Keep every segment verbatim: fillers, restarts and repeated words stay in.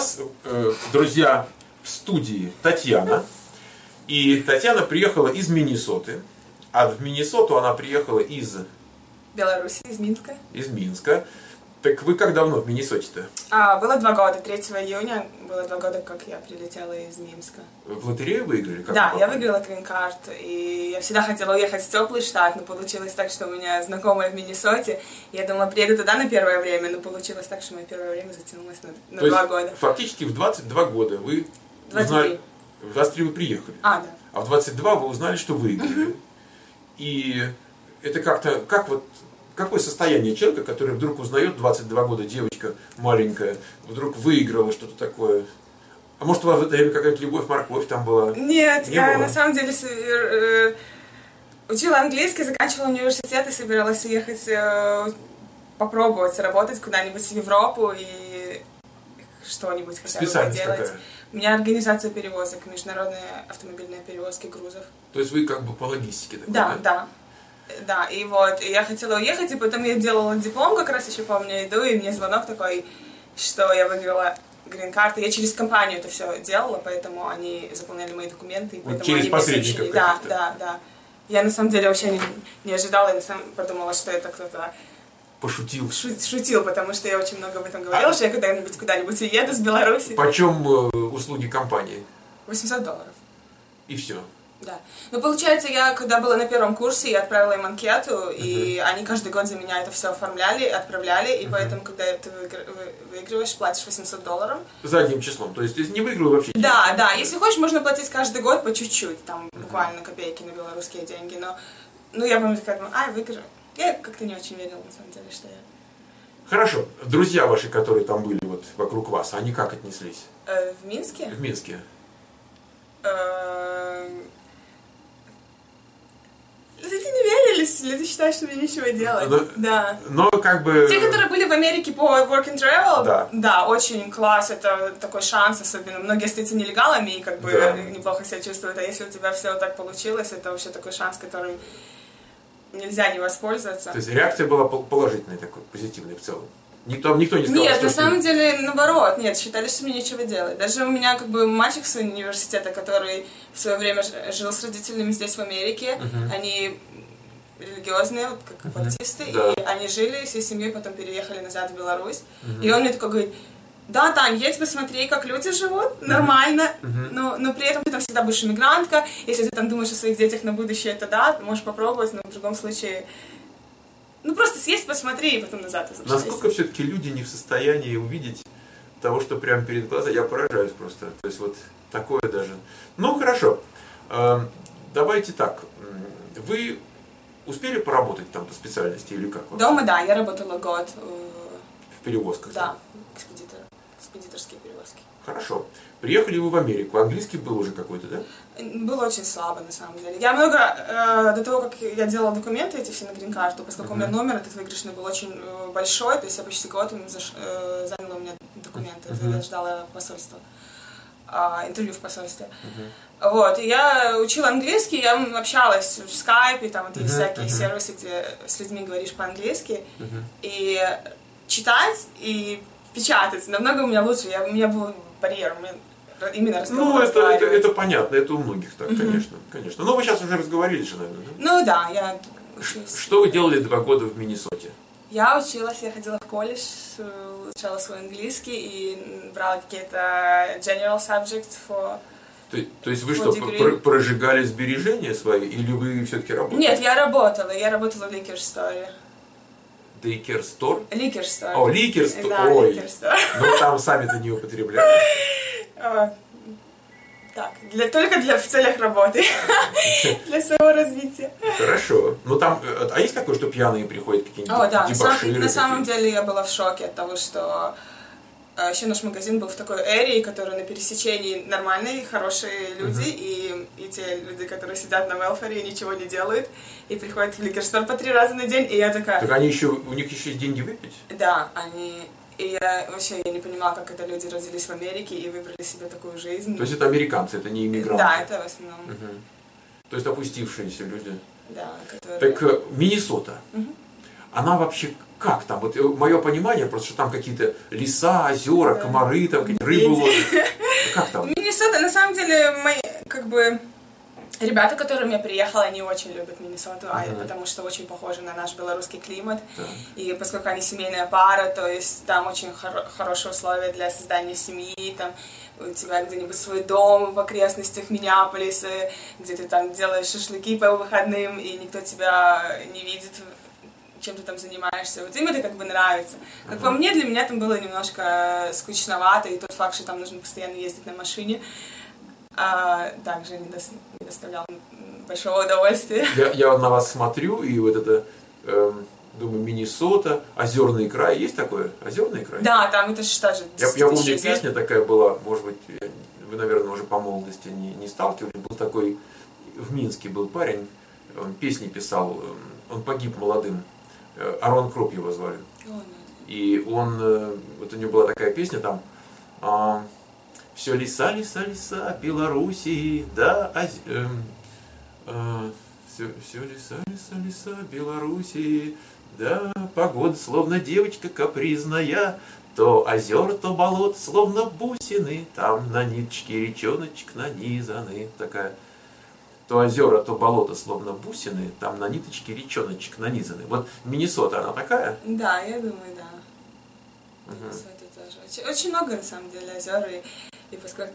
нас, друзья, в студии Татьяна. И Татьяна приехала из Миннесоты. А в Миннесоту она приехала из... Беларуси, из Минска. Из Минска. Так вы как давно в Миннесоте-то? А, было два года. третьего июня было два года, как я прилетела из Минска. Вы в лотерею выиграли? Как да, я выиграла грин-карт. И я всегда хотела уехать в теплый штат, но получилось так, что у меня знакомая в Миннесоте. Я думала, приеду туда на первое время, но получилось так, что мое первое время затянулось на, на То два есть, года. Фактически в двадцать два года вы двадцать три. узнали... В двадцать три вы приехали. А, да. А в двадцать два вы узнали, что выиграли. И это как-то... Как вот... Какое состояние человека, который вдруг узнает, двадцать два года, девочка маленькая, вдруг выиграла что-то такое? А может, у вас в это время какая-то любовь-морковь там была? Нет, Не я было? на самом деле э, учила английский, заканчивала университет и собиралась уехать, э, попробовать работать куда-нибудь в Европу и что-нибудь хотя бы Специальность делать. какая? У меня организация перевозок, международные автомобильные перевозки грузов. То есть вы как бы по логистике такой, Да, да? да. Да, и вот, и я хотела уехать, и потом я делала диплом, как раз еще помню, иду, и мне звонок такой, что я выиграла грин-карту. Я через компанию это все делала, поэтому они заполняли мои документы. И Вот поэтому через они посредников да, каких-то. да, да. Я на самом деле вообще не, не ожидала, я на самом подумала, что это кто-то Пошутил. шу- шутил, потому что я очень много об этом говорила, а? что я когда-нибудь куда-нибудь уеду с Беларуси. Почем э, услуги компании? восемьсот долларов. И все. Да. Ну, получается, я, когда была на первом курсе, я отправила им анкету, uh-huh. и они каждый год за меня это все оформляли, отправляли, и uh-huh. поэтому, когда ты выигрываешь, платишь восемьсот долларов. Задним числом, то есть если не выиграл вообще? Да, деньги. Да, если хочешь, можно платить каждый год по чуть-чуть, там, uh-huh. буквально копейки на белорусские деньги, но, ну, я помню, такая, думаю, ай, выиграю. Я как-то не очень верила, на самом деле, что я... Хорошо. Друзья ваши, которые там были вот вокруг вас, они как отнеслись? Э, в Минске? В Минске. Э, Люди не верились, люди считают, что мне нечего делать. Но, да. Но как бы... Те, которые были в Америке по work and travel, да. да, очень класс, это такой шанс, особенно многие остаются нелегалами и как бы да. неплохо себя чувствуют, а если у тебя все так получилось, это вообще такой шанс, которым нельзя не воспользоваться. То есть реакция была положительной, такой, позитивной в целом? Никто, никто не сказал, Нет, что на самом деле, наоборот, нет, считали, что мне нечего делать. Даже у меня как бы мальчик с университета, который в свое время жил с родителями здесь в Америке, uh-huh. они религиозные, вот как uh-huh. баптисты, да. и они жили всей семьей, потом переехали назад в Беларусь. Uh-huh. И он мне такой говорит, да, Тань, едь посмотри, как люди живут, нормально, uh-huh. но, но при этом ты там всегда будешь иммигрантка, если ты там думаешь о своих детях на будущее, то да, можешь попробовать, но в другом случае... Ну, просто съесть, посмотри, и потом назад возвращайся. Насколько все-таки люди не в состоянии увидеть того, что прямо перед глазами? Я поражаюсь просто. То есть вот такое даже. Ну, хорошо. Давайте так. Вы успели поработать там по специальности или как? Дома, да. Я работала год. В перевозках? Да, экспедитор, экспедиторские перевозки. Хорошо. Приехали вы в Америку. Английский был уже какой-то, да? Было очень слабо, на самом деле. Я много, э, до того, как я делала документы эти все на грин-карту, поскольку uh-huh. у меня номер этот выигрышный был очень большой, то есть я почти год заш, э, заняла у меня документы, uh-huh. я ждала посольства, э, интервью в посольстве. Uh-huh. Вот, и я учила английский, я общалась в скайпе, там вот есть uh-huh. всякие uh-huh. сервисы, где с людьми говоришь по-английски, uh-huh. и читать, и печатать намного у меня лучше, я, у меня был барьер, у меня именно разговор. Ну, это, это, это понятно, это у многих так, mm-hmm. конечно, конечно. Но вы сейчас уже разговорились же, наверное, да? Ну да, я училась. Что вы делали два года в Миннесоте? Я училась, я ходила в колледж, изучала свой английский и брала какие-то general subjects for... То, то есть вы что, про- прожигали сбережения свои или вы все-таки работали? Нет, я работала, я работала в liquor store. Liquor store? Liquor store. О, liquor store. Да, ой. liquor store. Ну там сами-то не употребляли. Так, для, только для, в целях работы, для своего развития. Хорошо. Ну там, а есть такое, что пьяные приходят какие-нибудь О, да, дебоширы? На самом деле я была в шоке от того, что еще наш магазин был в такой эре, который на пересечении нормальные, хорошие люди, uh-huh. и, и те люди, которые сидят на велфаре и ничего не делают, и приходят в ликер-стор по три раза на день, и я такая... Так они еще, у них еще есть деньги выпить? Да, они... И я вообще я не понимала, как это люди родились в Америке и выбрали себе такую жизнь. То есть это американцы, это не иммигранты? Да, это в основном. Угу. То есть опустившиеся люди? Да, которые... Так, Миннесота. Угу. она вообще как там? Вот мое понимание, просто что там какие-то леса, озера, Да. комары, там какие-то рыбы ловят. Как там? Миннесота, на самом деле, мои, как бы, ребята, к которым я приехала, они очень любят Миннесоту, uh-huh. потому что очень похожи на наш белорусский климат. Да. И поскольку они семейная пара, то есть там очень хоро- хорошие условия для создания семьи, там у тебя где-нибудь свой дом в окрестностях Миннеаполиса, где ты там делаешь шашлыки по выходным, и никто тебя не видит, чем ты там занимаешься. Вот им это как бы нравится. Как uh-huh. по мне, для меня там было немножко скучновато, и тот факт, что там нужно постоянно ездить на машине, а, также не, до, не доставлял большого удовольствия. Я, я на вас смотрю, и вот это, эм, думаю, Миннесота, озерный край, есть такое? Озерный край? Да, там это же тоже... Я, я помню, песня такая была, может быть, вы, наверное, уже по молодости не, не сталкивались, был такой, в Минске был парень, он песни писал, он погиб молодым, Арон Кроп его звали. И он, вот у него была такая песня там, все леса, леса, леса Белоруссии, да, оз... э, э, все, все леса, леса, леса Белоруссии, да, погода словно девочка капризная, то озер, то болот, словно бусины, там на ниточке речоночек нанизаны, такая, то озера, то болото, словно бусины, там на ниточке речоночек нанизаны. Вот Миннесота, она такая? Да, я думаю, да. Угу. Миннесота тоже. Очень, очень много, на самом деле, озер, и И поскольку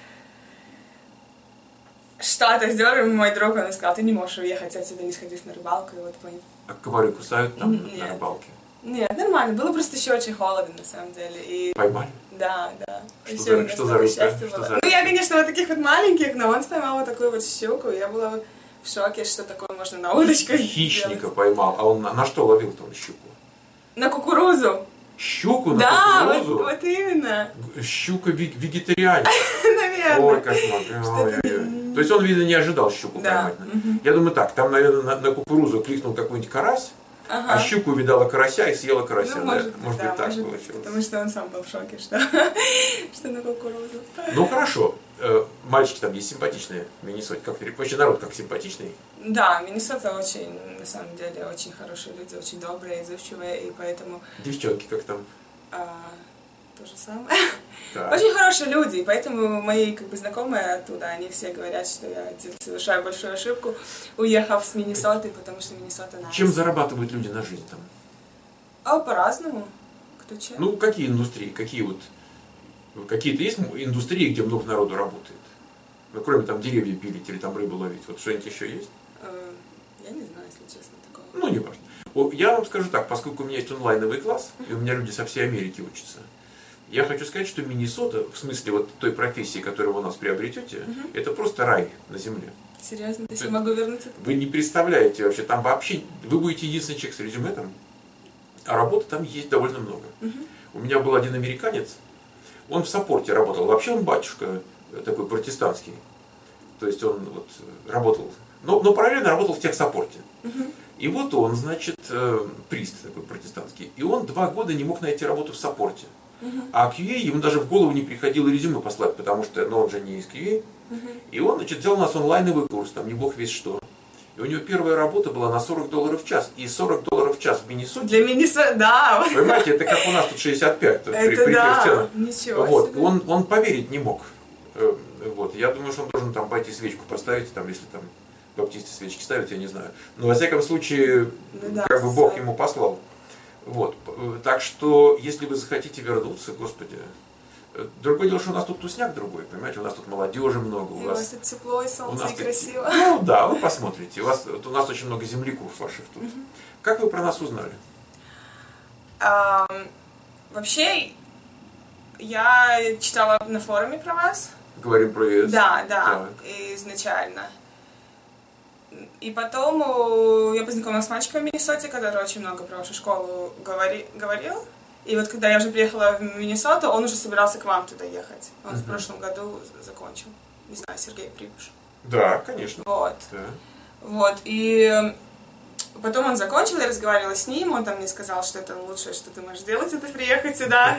штат озер, мой друг, он сказал, ты не можешь уехать отсюда, не сходить на рыбалку. И вот понял. А комары кусают там Нет. на рыбалке? Нет, нормально. Было просто еще очень холодно, на самом деле. И... Поймали? Да, да. Что за, что за рыбка? Что за... Ну, я, конечно, вот таких вот маленьких, но он поймал вот такую вот щуку. Я была в шоке, что такое можно на удочку Хищника сделать. Поймал. А он на, на что ловил-то он щуку? На кукурузу. Щуку на да, кукурузу? Вот, вот именно. Щука вегетарианец. Наверное. Ой, кошмар. Ой, ой, ой. То есть он, видно, не ожидал щуку да. поймать. Угу. Я думаю так, там, наверное, на, на кукурузу кликнул какой-нибудь карась, ага. а щуку видала карася и съела карася. Ну, может, да, может да, быть, так может получилось. Быть, потому что он сам был в шоке, что, что на кукурузу. Ну, хорошо. Мальчики там есть симпатичные в Миннесоте. Как вообще народ как симпатичный? Да, Миннесота очень, на самом деле, очень хорошие люди, очень добрые, изучивые, и поэтому... Девчонки как там? А, то же самое. Так. Очень хорошие люди, и поэтому мои как бы знакомые оттуда, они все говорят, что я совершаю большую ошибку, уехав с Миннесоты, потому что Миннесота нравится. Чем зарабатывают люди на жизнь там? А по-разному. Кто чем? Ну, какие индустрии, какие вот... Какие-то есть индустрии, где много народу работает? Ну, кроме там деревья пилить или там рыбу ловить. Вот что-нибудь еще есть? Я не знаю, если честно, такого. Ну, не важно. Я вам скажу так, поскольку у меня есть онлайновый класс, и у меня люди со всей Америки учатся, я хочу сказать, что Миннесота, в смысле вот той профессии, которую вы у нас приобретете, uh-huh. это просто рай на земле. Серьезно? То есть я могу вернуться? Вы не представляете вообще, там вообще, вы будете единственный человек с резюме там, а работы там есть довольно много. Uh-huh. У меня был один американец, он в саппорте работал, вообще он батюшка такой протестантский, то есть он вот работал, но, но параллельно работал в техсаппорте. Uh-huh. И вот он, значит, прист такой протестантский, и он два года не мог найти работу в саппорте. Uh-huh. А кью эй ему даже в голову не приходило резюме послать, потому что ну, он же не из кью эй. Uh-huh. И он, значит, взял у нас онлайновый курс, там не бог весь что. И у него первая работа была на сорок долларов в час. И сорок долларов в час в Миннесоте. Для Миннесоты, да. Понимаете, это как у нас тут шестьдесят пять. Это при, при да, ничего вот. себе. Он, он поверить не мог. Вот. Я думаю, что он должен там пойти свечку поставить, там, если там баптисты свечки ставят, я не знаю. Но во всяком случае, ну, да, как бы Бог ему послал. Вот. Так что, если вы захотите вернуться, Господи, другое дело, что у нас тут тусняк другой, понимаете, у нас тут молодежи много. У, у вас тут тепло и солнце, и красиво. Ну да, вы посмотрите, у, вас, у нас очень много земляков ваших тут. Угу. Как вы про нас узнали? А, вообще, я читала на форуме про вас. Говорим про ЕС? Да, да, так. изначально. И потом я познакомилась с мальчиком в Миннесоте, который очень много про вашу школу говори, говорил. И вот когда я уже приехала в Миннесоту, он уже собирался к вам туда ехать. Он uh-huh. в прошлом году закончил. Не знаю, Сергей Припуш. Да, конечно. Вот. Да. Вот. И потом он закончил, я разговаривала с ним, он там мне сказал, что это лучшее, что ты можешь сделать, это приехать сюда.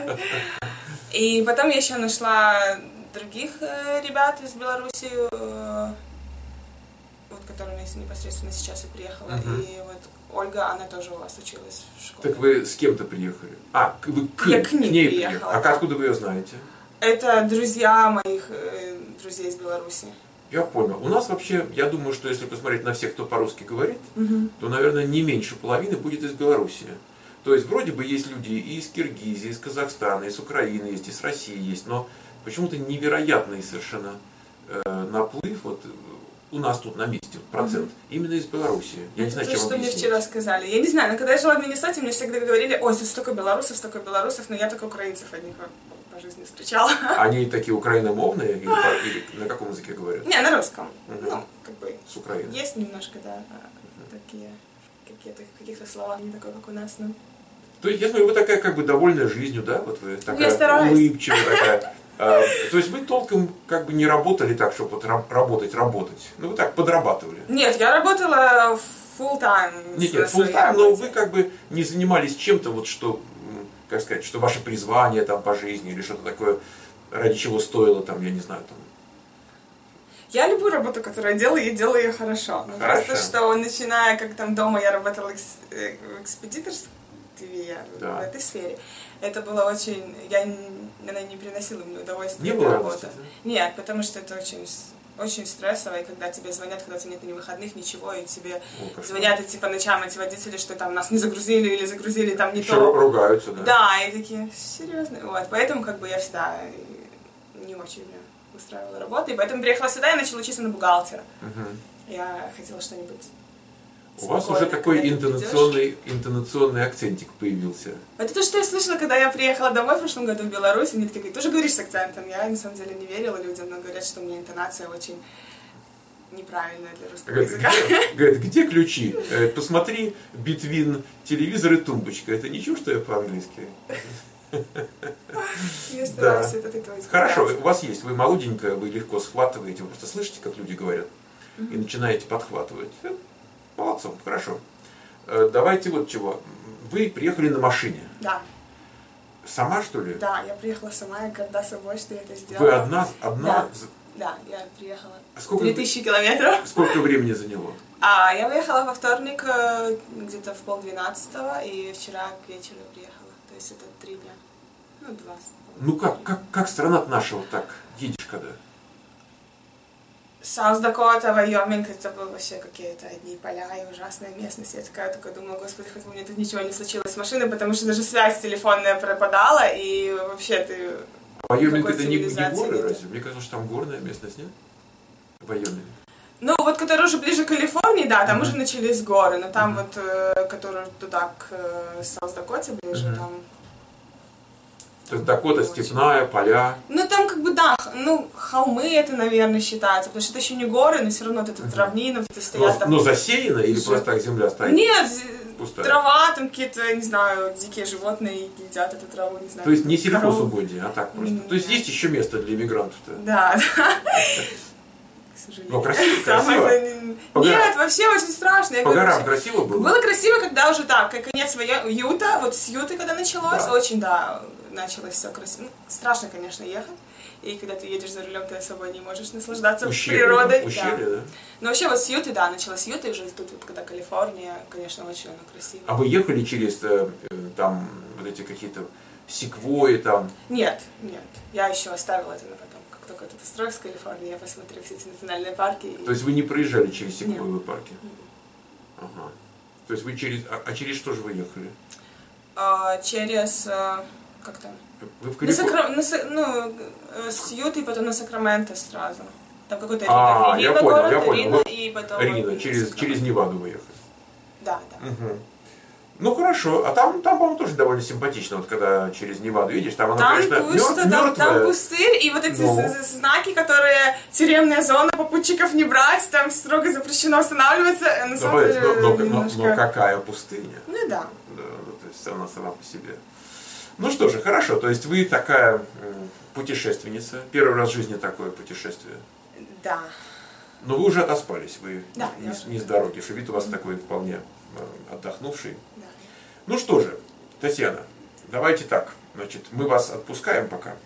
И потом я еще нашла других ребят из Беларуси. вот, которая непосредственно сейчас и приехала. Угу. И вот Ольга, она тоже у вас училась в школе. Так вы с кем-то приехали? А, вы к, Я к ней к ней приехала. приехали. А откуда вы ее знаете? Это друзья моих э, друзей из Беларуси. Я понял. У нас вообще, я думаю, что если посмотреть на всех, кто по-русски говорит, Угу. то, наверное, не меньше половины будет из Беларуси. То есть, вроде бы есть люди и из Киргизии, и из Казахстана, и из Украины есть, и с России есть, но почему-то невероятный совершенно э, наплыв, вот у нас тут на месте процент, mm-hmm. именно из Беларуси. Я не знаю, то, чем что объяснить. мне вчера сказали. Я не знаю, но когда я жила в Миннесоте, мне всегда говорили, ой, тут столько белорусов, столько белорусов, но я только украинцев одних по жизни встречала. Они такие украиномовные или, или на каком языке говорят? Не, на русском. Угу. Ну, как бы. С Украины. Есть немножко, да, такие, какие-то, в каких-то словах не такое, как у нас, но... То есть, я смотрю, вы такая как бы довольная жизнью, да? Вот вы такая я стараюсь. улыбчивая такая. А, то есть вы толком как бы не работали так, чтобы вот работать, работать. Ну, вы так подрабатывали. Нет, я работала full time. Нет, нет, full time, но вы как бы не занимались чем-то, вот что, как сказать, что ваше призвание там по жизни или что-то такое, ради чего стоило там, я не знаю, там. Я любую работу, которую я делаю, я делаю ее хорошо. Ну, хорошо. Просто, что начиная, как там дома я работала в экспедиторстве, да. в этой сфере, это было очень... Я, она не приносила мне удовольствия. Не было работа. Нет, потому что это очень, очень стрессово, и когда тебе звонят, когда у тебя нет ни выходных, ничего, и тебе О, звонят эти по ночам эти водители, что там нас не загрузили или загрузили там не еще то. ругаются, да? Да, и такие, серьезно. Вот, поэтому как бы я всегда не очень меня устраивала работу, и поэтому приехала сюда и начала учиться на бухгалтера. Угу. Я хотела что-нибудь... У вас уже такой интонационный, интонационный акцентик появился. Это то, что я слышала, когда я приехала домой в прошлом году в Беларусь, они такие, ты тоже говоришь с акцентом. Я на самом деле не верила людям, но говорят, что у меня интонация очень неправильная для русского говорит, языка. Где, говорит, где ключи? Посмотри, between телевизор и тумбочка. Это ничего, что я по-английски? Я стараюсь это такое. Хорошо, у вас есть, вы молоденькая, вы легко схватываете, вы просто слышите, как люди говорят, и начинаете подхватывать. Молодцом, хорошо. Давайте вот чего. Вы приехали на машине. Да. Сама, что ли? Да, я приехала сама, я горда собой, что я это сделала. Вы одна? одна? Да, да, я приехала. Сколько, три тысячи километров. Сколько времени заняло? А, я выехала во вторник где-то в полдвенадцатого, и вчера к вечеру приехала. То есть это три дня. Ну, два. Ну как, как, как страна наша вот так едешь когда? Саус-Дакота, Вайоминг, это было вообще какие-то одни поля и ужасная местность. Я такая, такая думаю, господи, хоть бы мне тут ничего не случилось с машиной, потому что даже связь телефонная пропадала, и вообще ты... А Вайоминг это не, не горы, разве? Мне кажется, что там горная местность, нет? Вайоминг. Ну, вот, который уже ближе к Калифорнии, да, там uh-huh. уже начались горы, но там uh-huh. вот, э, который туда, к э, Саус-Дакоте ближе, uh-huh. там... То есть Дакота степная, поля. Ну там как бы да, ну холмы это, наверное, считается, потому что это еще не горы, но все равно это uh-huh. равнина, вот это стоят но, там. Но засеяно или Ж... просто так земля стоит? Нет, пустая? Трава, там какие-то, не знаю, дикие животные едят эту траву, не знаю. То есть не сельхозугодие, а так просто. Нет. То есть есть еще место для иммигрантов-то? Да, да. К сожалению. Но красиво, красиво. Нет, вообще очень страшно. По горам красиво было? Было красиво, когда уже так, конец Юта, вот с Юты, когда началось, очень, да, началось все красиво. Страшно, конечно, ехать. И когда ты едешь за рулем, ты особо не можешь наслаждаться ущелье, природой. Ущелье, да. да. Но вообще вот с Юты, да, началась с Юты, уже тут, вот, когда Калифорния, конечно, очень оно красиво. А вы ехали через там вот эти какие-то секвои там? Нет, нет. Я еще оставила это на потом. Как только тут устроюсь в Калифорнии, я посмотрю все эти национальные парки. И... То есть вы не проезжали через секвоевые нет. парки? Нет. Ага. То есть вы через... А, а через что же вы ехали? А, через... Как там? Вы в Калифор... на Сакра... Ну, с Юты, потом на Сакраменто сразу. Там какой-то а, Рино, я понял, город, я понял. Рино, Вот и потом... Рино, через, через Неваду вы ехали. Да, да. Угу. Ну хорошо, а там, там, по-моему, тоже довольно симпатично, вот когда через Неваду едешь, там она, там конечно, пусто, мер... там, мертвая. там пустырь, и вот эти но... знаки, которые тюремная зона, попутчиков не брать, там строго запрещено останавливаться, на самом деле но, но, немножко... но, но какая пустыня? Ну да. Да, ну, то есть она сама по себе. Ну что же, хорошо, то есть вы такая путешественница, первый раз в жизни такое путешествие. Да. Но вы уже отоспались, вы да, не, уже... не с дороги, что вид у вас такой вполне отдохнувший. Да. Ну что же, Татьяна, давайте так, значит, мы вас отпускаем пока.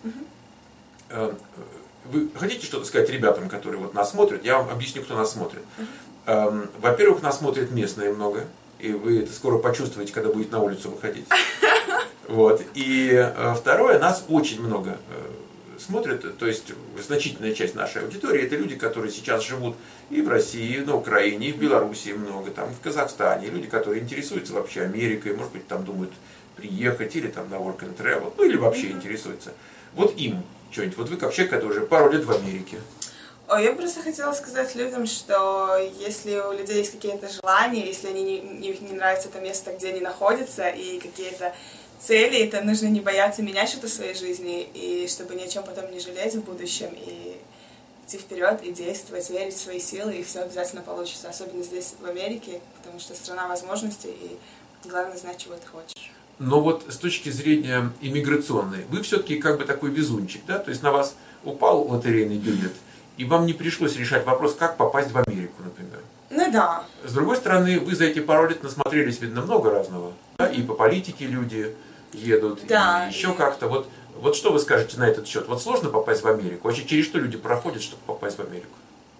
Угу. Вы хотите что-то сказать ребятам, которые вот нас смотрят? Я вам объясню, кто нас смотрит. Угу. Эм, во-первых, нас смотрят местные много, и вы это скоро почувствуете, когда будете на улицу выходить. Вот. И э, второе, нас очень много э, смотрят, то есть значительная часть нашей аудитории это люди, которые сейчас живут и в России, и на Украине, и в Белоруссии много, там, в Казахстане, люди, которые интересуются вообще Америкой, может быть, там думают приехать или там на work and travel, ну или вообще интересуются. Вот им что-нибудь, вот вы как человек, который уже пару лет в Америке. Ой, я просто хотела сказать людям, что если у людей есть какие-то желания, если они не, не, не нравится это место, где они находятся, и какие-то цели, то нужно не бояться менять что-то в своей жизни, и чтобы ни о чем потом не жалеть в будущем, и идти вперед, и действовать, верить в свои силы, и все обязательно получится, особенно здесь, в Америке, потому что страна возможностей, и главное знать, чего ты хочешь. Но вот с точки зрения иммиграционной, вы все-таки как бы такой везунчик, да? То есть на вас упал лотерейный билет, и вам не пришлось решать вопрос, как попасть в Америку, например. Ну да. С другой стороны, вы за эти пару лет насмотрелись, видно, много разного. Да? И по политике люди едут, да, и еще и... как-то. Вот, вот что вы скажете на этот счет? Вот сложно попасть в Америку? Вообще, через что люди проходят, чтобы попасть в Америку?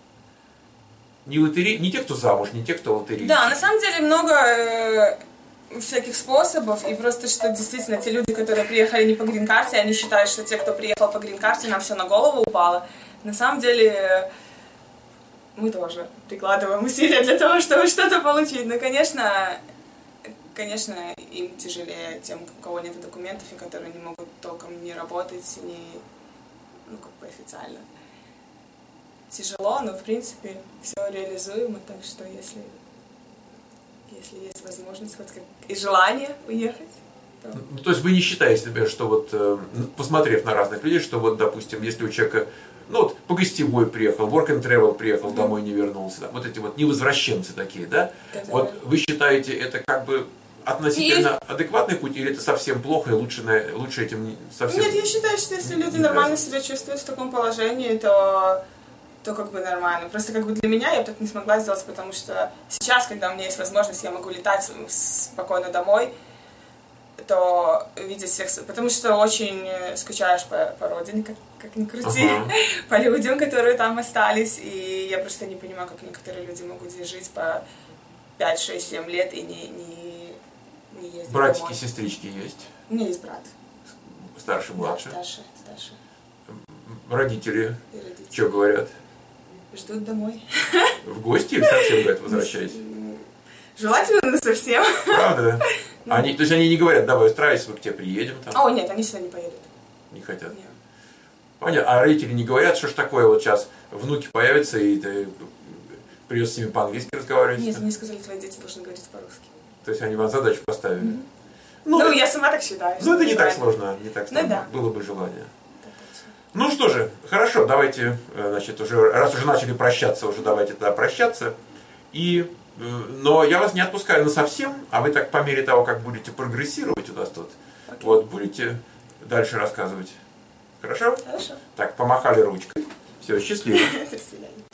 Не, лотери... не те, кто замуж, не те, кто лотереи. Да, на самом деле много э, всяких способов, и просто что действительно те люди, которые приехали не по грин-карте, они считают, что те, кто приехал по грин-карте, нам все на голову упало. На самом деле мы тоже прикладываем усилия для того, чтобы что-то получить. Но, конечно, конечно, им тяжелее тем, у кого нет документов, и которые не могут толком не работать, не, ну, как бы официально. Тяжело, но, в принципе, все реализуемо, так что если, если есть возможность хоть как и желание уехать, то... Ну, то есть вы не считаете, например, что вот, посмотрев на разных людей, что вот, допустим, если у человека, ну вот, по гостевой приехал, work and travel приехал, mm-hmm. домой не вернулся, да, вот эти вот невозвращенцы такие, да? Которые... Вот вы считаете, это как бы относительно и... адекватный путь, или это совсем плохо, и лучше, на, лучше этим совсем... Нет, я считаю, что если люди нормально себя чувствуют в таком положении, то... то как бы нормально. Просто как бы для меня я бы так не смогла сделать, потому что сейчас, когда у меня есть возможность, я могу летать спокойно домой, то видеть всех... Потому что очень скучаешь по, по родине, как, как ни крути, uh-huh. по людям, которые там остались. И я просто не понимаю, как некоторые люди могут здесь жить по пять, шесть, семь лет и не, не, не ездить Братики, домой. Сестрички есть? У меня есть брат. Старший, младший? Да, старший, старший. Родители, родители. Что говорят? Ждут домой. В гости или совсем, говорят, возвращайся? Желательно совсем. Правда? Они, то есть они не говорят, давай устраивайся, мы к тебе приедем там? О, нет, они сюда не поедут. Не хотят? Нет. Понятно. А родители не говорят, что ж такое, вот сейчас внуки появятся, и ты придется с ними по-английски разговаривать? Нет, мне сказали, твои дети должны говорить по-русски. То есть они вам задачу поставили? Mm-hmm. Ну, ну, я сама так считаю. Ну, это не так сложно, не так сложно. Ну, да. Было бы желание. Ну что же, хорошо, давайте, значит, уже, раз уже начали прощаться, уже давайте тогда прощаться. И, но я вас не отпускаю на совсем, а вы так по мере того, как будете прогрессировать у нас тут, okay. вот, будете дальше рассказывать. Хорошо? Хорошо. Так, помахали ручкой. Все, счастливо. До свидания.